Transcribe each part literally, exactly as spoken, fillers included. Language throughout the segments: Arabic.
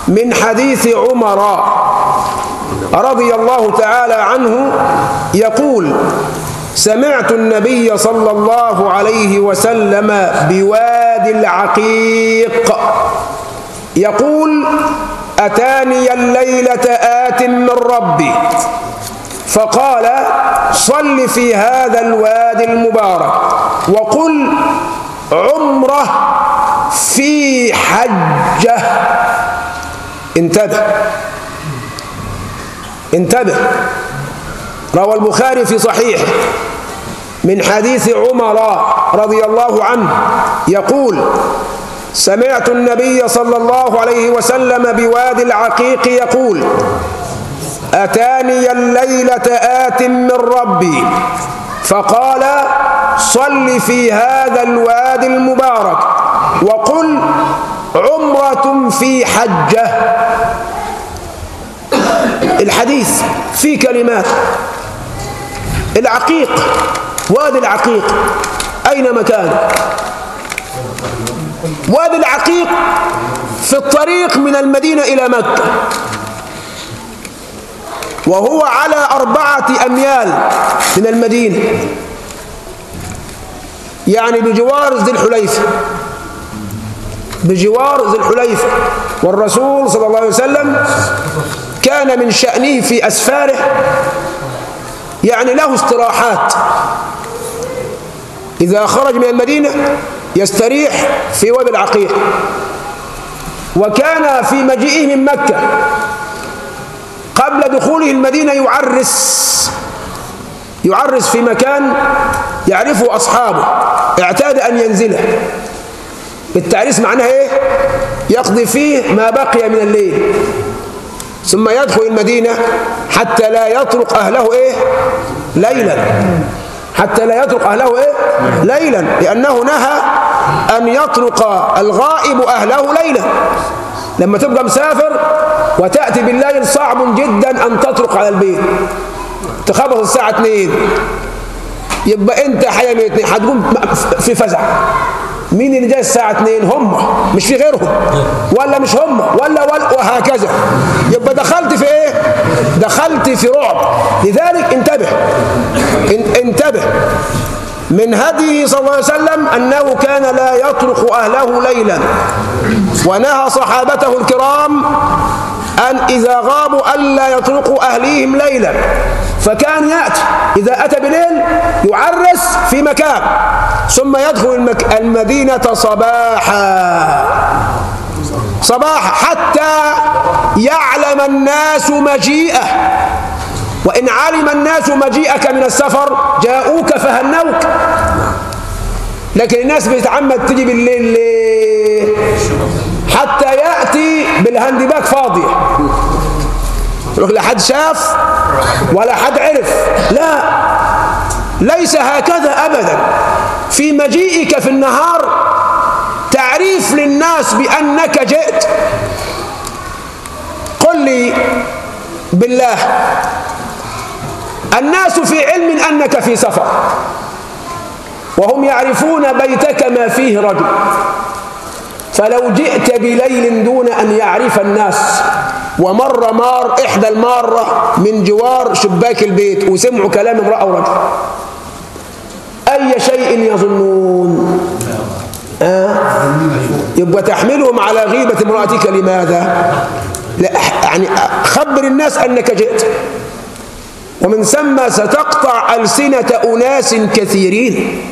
من حديث عمر رضي الله تعالى عنه يقول: سمعت النبي صلى الله عليه وسلم بوادي العقيق يقول: أتاني الليلة آت من ربي فقال: صل في هذا الوادي المبارك وقل عمره في حجة. انتبه انتبه روى البخاري في صحيح من حديث عمر رضي الله عنه يقول: سمعت النبي صلى الله عليه وسلم بوادي العقيق يقول: أتاني الليلة آت من ربي فقال: صل في هذا الوادي المبارك وقل عمرة في حجة. الحديث في كلمات. العقيق، وادي العقيق أين مكانه؟ وادي العقيق في الطريق من المدينة إلى مكة، وهو على أربعة أميال من المدينة، يعني بجوار ذي الحليفة، بجوار ذي الحليفة. والرسول صلى الله عليه وسلم كان من شأنه في أسفاره يعني له استراحات، إذا خرج من المدينة يستريح في وادي العقيق. وكان في مجيئه من مكة قبل دخوله المدينة يعرس يعرس في مكان يعرفه أصحابه، اعتاد أن ينزله. التعريس معناه إيه؟ يقضي فيه ما بقي من الليل ثم يدخل المدينة حتى لا يترك أهله إيه؟ ليلا، حتى لا يترك أهله إيه؟ ليلا، لأنه نهى أن يترك الغائب أهله ليلا. لما تبقى مسافر وتأتي بالليل صعب جدا أن تترك على البيت، تخبط الساعة اثنين، يبقى أنت حيا من اثنين هتقوم في فزع. مين اللي جاي الساعة اثنين؟ هم، مش في غيرهم، ولا مش هم، ولا ولا وهكذا. يبقى دخلت في ايه؟ دخلت في رعب. لذلك انتبه انتبه من هديه صلى الله عليه وسلم أنه كان لا يترك أهله ليلا، ونهى صحابته الكرام أن إذا غابوا ألا يتركوا أهليهم ليلا. فكان يأتي إذا أتى بليل يعرس في مكان ثم يدخل المك... المدينة صباحا صباحا حتى يعلم الناس مجيئه. وإن علم الناس مجيئك من السفر جاءوك فهنوك. لكن الناس بتتعمد تجي بالليل ليه؟ حتى يأتي بالهندباك فاضية، لا حد شاف ولا حد عرف. لا، ليس هكذا أبدا. في مجيئك في النهار تعريف للناس بأنك جئت. قل لي بالله، الناس في علم أنك في سفر وهم يعرفون بيتك ما فيه رجل، فلو جئت بليل دون أن يعرف الناس ومر مار إحدى المارة من جوار شباك البيت وسمعوا كلام امرأة ورجل، أي شيء يظنون؟ آه؟ يبقى تحملهم على غيبة امرأتك. لماذا؟ لا، يعني خبر الناس أنك جئت، ومن ثم ستقطع ألسنة أناس كثيرين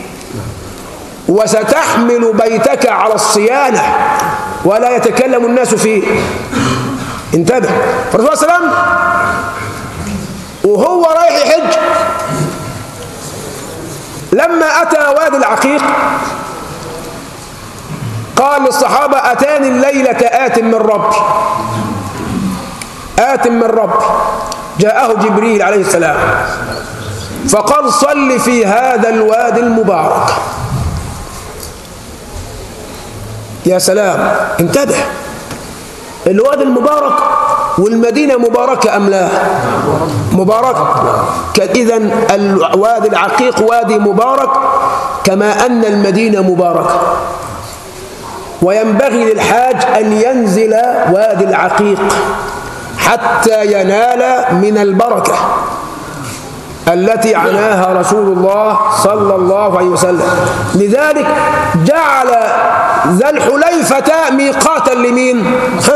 وستحمل بيتك على الصيانة ولا يتكلم الناس فيه. انتبه. فالرسول صلى الله عليه وسلم وهو رايح يحج لما أتى وادي العقيق قال للصحابة: أتاني الليلة آت من ربي، آت من ربي. جاءه جبريل عليه السلام فقال: صل في هذا الوادي المبارك. يا سلام، انتبه، الوادي المبارك والمدينة مباركة أم لا؟ مباركة. إذن الوادي العقيق وادي مبارك كما أن المدينة مباركة. وينبغي للحاج أن ينزل وادي العقيق حتى ينال من البركة التي عناها رسول الله صلى الله عليه وسلم. لذلك جعل ذا الحليفة ميقاتا لمين؟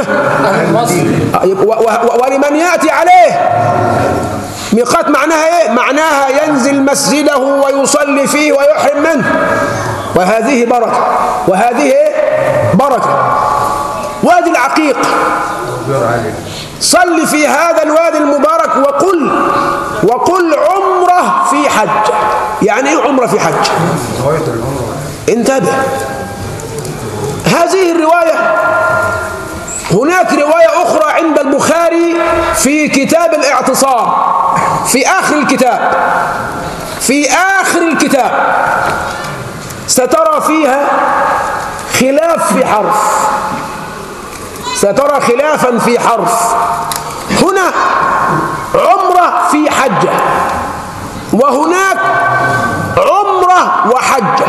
ولمن يأتي عليه. ميقات معناها ايه؟ معناها ينزل مسجده ويصلي فيه ويحرم منه، وهذه بركة، وهذه ايه؟ بركة. وادي العقيق، صل في هذا الوادي المبارك وقل وقل عمره في حج. يعني ايه عمره في حج؟ انتبه، هذه الرواية هناك رواية أخرى عند البخاري في كتاب الاعتصام، في آخر الكتاب، في آخر الكتاب سترى فيها خلاف في حرف، سترى خلافا في حرف. هنا عمرة في حجة، وهناك عمرة وحجة،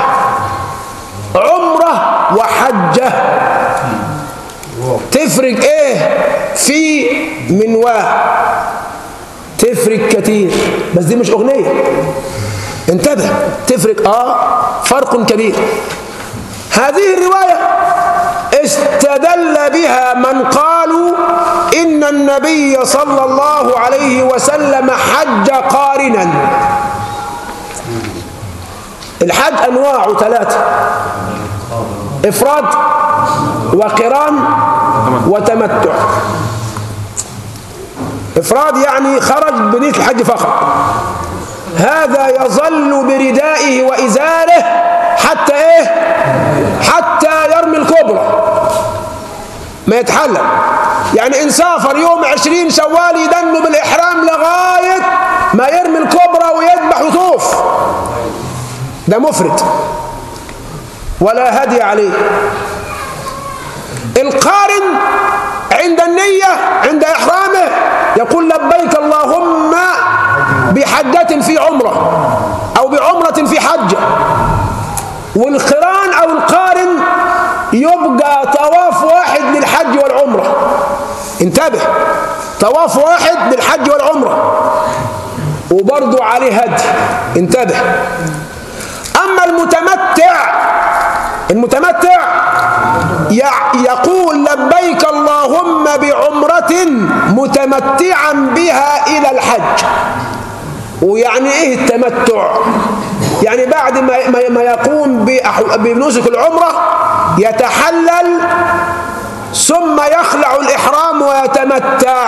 عمرة وحجة. تفرق ايه في منواه؟ تفرق كتير، بس دي مش اغنية، انتبه، تفرق اه فرق كبير. هذه الرواية استدل بها من قالوا إن النبي صلى الله عليه وسلم حج قارنا. الحج أنواع ثلاثة: إفراد وقران وتمتع. إفراد يعني خرج بنية الحج فقط، هذا يظل بردائه وإزاره حتى إيه؟ حتى يرمي الكبرى، ما يتحلل. يعني إن سافر يوم عشرين شوال يدن بالإحرام لغاية ما يرمي الكبرى ويذبح ويطوف، ده مفرد ولا هدي عليه. القارن عند النية، عند إحرامه، يقول لبيك اللهم بحجة في عمرة أو بعمرة في حجة. والقران أو القارن يبقى طواف واحد للحج والعمرة، انتبه، طواف واحد للحج والعمرة، وبرضه عليه هدي، انتبه. أما المتمتع، المتمتع يقول لبيك اللهم بعمرة متمتعا بها إلى الحج. ويعني إيه التمتع؟ يعني بعد ما ما يقوم بنسك العمرة يتحلل ثم يخلع الإحرام ويتمتع.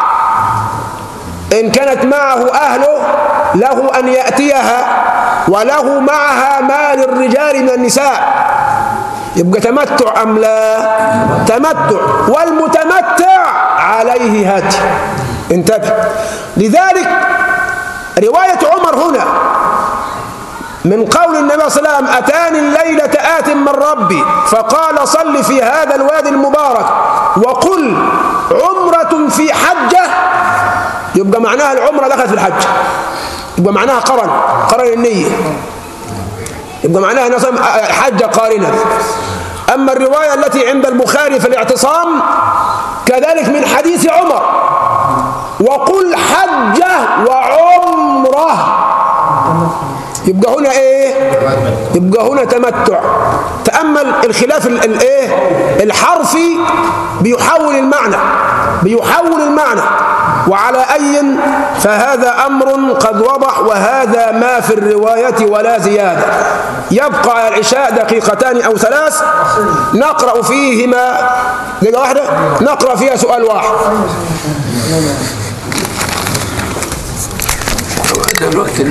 إن كانت معه أهله له أن يأتيها، وله معها ما للرجال من النساء، يبقى تمتع أم لا؟ تمتع. والمتمتع عليه هدي، انتبه. لذلك رواية عمر هنا من قول النبي صلى الله عليه وسلم أتاني الليلة آت من ربي فقال صل في هذا الوادي المبارك وقل عمرة في حجة، يبقى معناها العمرة دخلت في الحج، يبقى معناها قرن، قرن النية، يبقى معناها نصب حج قارنة. أما الرواية التي عند البخاري في الاعتصام كذلك من حديث عمر وقل حجة وعمرة، يبقى هنا ايه؟ يبقى هنا تمتع. تأمل الخلاف الايه؟ الحرفي بيحول المعنى، بيحول المعنى. وعلى أي فهذا أمر قد وضح، وهذا ما في الرواية ولا زيادة. يبقى العشاء دقيقتان أو ثلاث نقرأ فيهما، دقيقة واحدة نقرأ فيها سؤال واحد.